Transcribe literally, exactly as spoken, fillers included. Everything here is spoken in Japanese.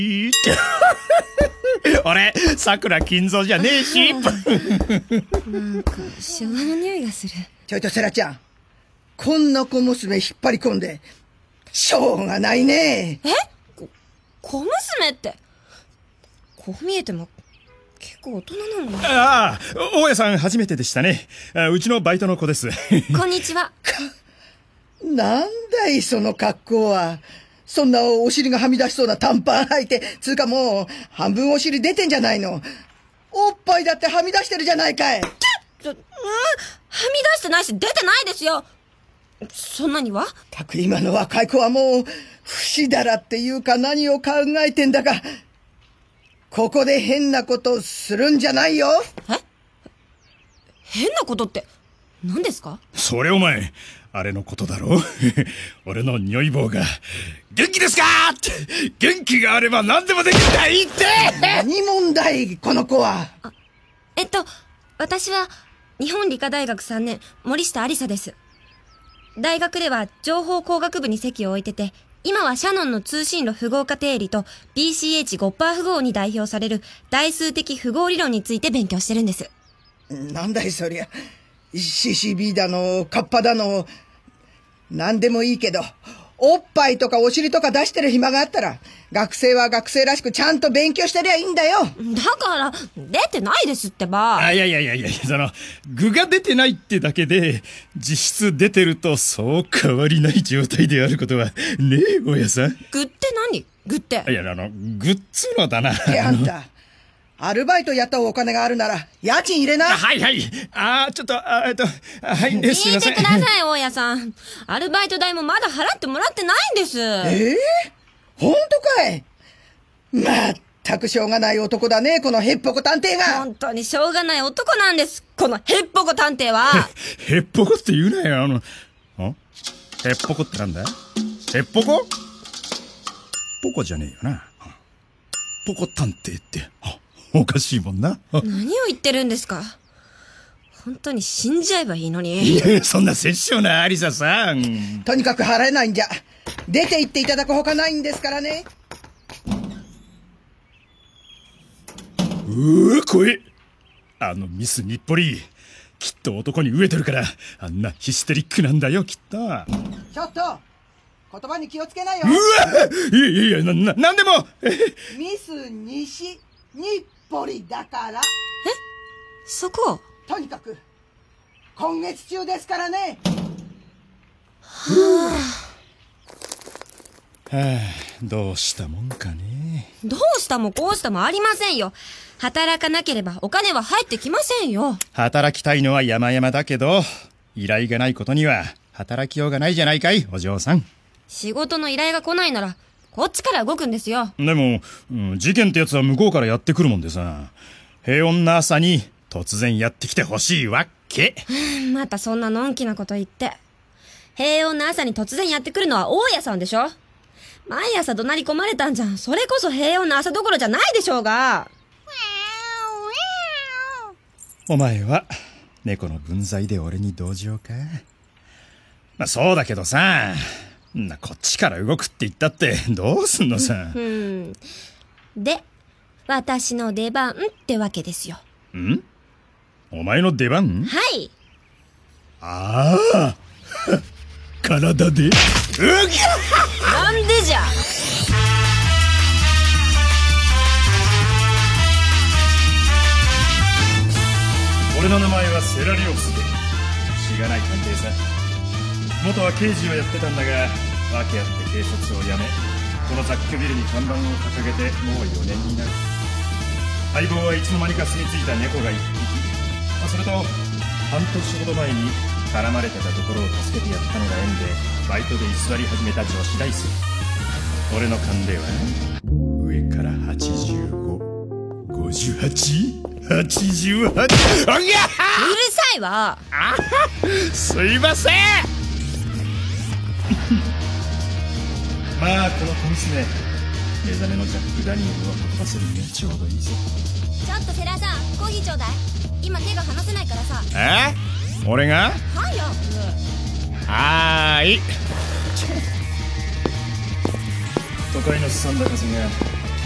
俺さくら金蔵じゃねえし。 なんかシワの匂いがする。 ちょいとセラちゃん、こんな小娘引っ張り込んでしょうがないね。 え、こ小娘ってこう見えても結構大人なのに。 ああ、大家さん初めてでしたね。うちのバイトの子です。 こんにちは。 なんだいその格好は。そんなお尻がはみ出しそうな短パン履いて、つうかもう半分お尻出てんじゃないの。おっぱいだってはみ出してるじゃないかい。 ちょ、うん、はみ出してないし出てないですよ。そんなには。 たく今の若い子はもう不死だらっていうか何を考えてんだか。ここで変なことするんじゃないよ。 え、変なことって何ですか？ それお前あれのことだろ。俺の匂い棒が元気ですかって元気があれば何でもできるんだいって。 何問題この子は。 あ、えっと私は日本理科大学さんねん森下ありさです。大学では情報工学部に席を置いてて、今はシャノンの通信路符号化定理と ビーシーエイチご 符号に代表される代数的符号理論について勉強してるんです。 なんだいそりゃ。シーシービー だのカッパだのなんでもいいけど、おっぱいとかお尻とか出してる暇があったら学生は学生らしくちゃんと勉強してりゃいいんだよ。 だから出てないですってば。 あ、いやいやいやいや、その具が出てないってだけで実質出てるとそう変わりない状態であることはねえ大家さん。 具って何？具って。 いや、あの具っつうのだな。 えあんたアルバイトやったお金があるなら家賃入れな。 はいはい。あーちょっとあえっとはい、ね、すい聞いません。 てください大家さん。アルバイト代もまだ払ってもらってないんです。 ええー、本当かい。まったくしょうがない男だねこのへっぽこ探偵が。 本当にしょうがない男なんです、このへっぽこ探偵は。 へっぽこって言うなよ。あのんへっぽこってなんだ。へっぽこポコじゃねえよな。ポコ探偵っておかしいもんな。 何を言ってるんですか。本当に死んじゃえばいいのに。 いや、そんな殺生なアリサさん。 とにかく払えないんじゃ出て行っていただくほかないんですからね。 うわ、怖え。あのミス日暮里きっと男に飢えてるからあんなヒステリックなんだよきっと。 ちょっと言葉に気をつけないよ。 うわ、いやいやいや、な、な、なんでも。 ミス西日暮里だから。え、 そこ。 とにかく今月中ですからね。 はあ、はあ、どうしたもんかね。 どうしたもこうしたもありませんよ。働かなければお金は入ってきませんよ。 働きたいのは山々だけど依頼がないことには働きようがないじゃないかいお嬢さん。 仕事の依頼が来ないならこっちから動くんですよ。 でも、うん、事件ってやつは向こうからやってくるもんでさ、平穏な朝に突然やってきてほしいわけ。 またそんなのんきなこと言って。平穏な朝に突然やってくるのは大家さんでしょ。毎朝怒鳴り込まれたんじゃそれこそ平穏な朝どころじゃないでしょうが。 お前は猫の分際で俺に同情か。まあそうだけどさ、なこっちから動くって言ったってどうすんのさ。 うん。で、私の出番ってわけですよ。 ん？お前の出番？ はい。 ああ、体で。うぎゃなんでじゃ。 俺の名前はセラリオスでしがない探偵さ。元は刑事をやってたんだが訳あって警察を辞め、この雑居ビルに看板を掲げてもうよねんになる。相棒はいつの間にか住み着いた猫が一匹、まあ、それと半年ほど前に絡まれてたところを助けてやったのが縁でバイトで居座り始めた女子大生。俺の勘では上からはちじゅうご、ごじゅうはち、はちじゅうはち。あぎゃうるさいわ。 あすいません。まあこの小娘目覚めのジャック・ダニエルを運ばせるにはちょうどいいぞ。 ちょっとセラさん、コーヒーちょうだい。今手が離せないからさ。 え？俺が？ 早く。 はーい。都会のすさんだ風が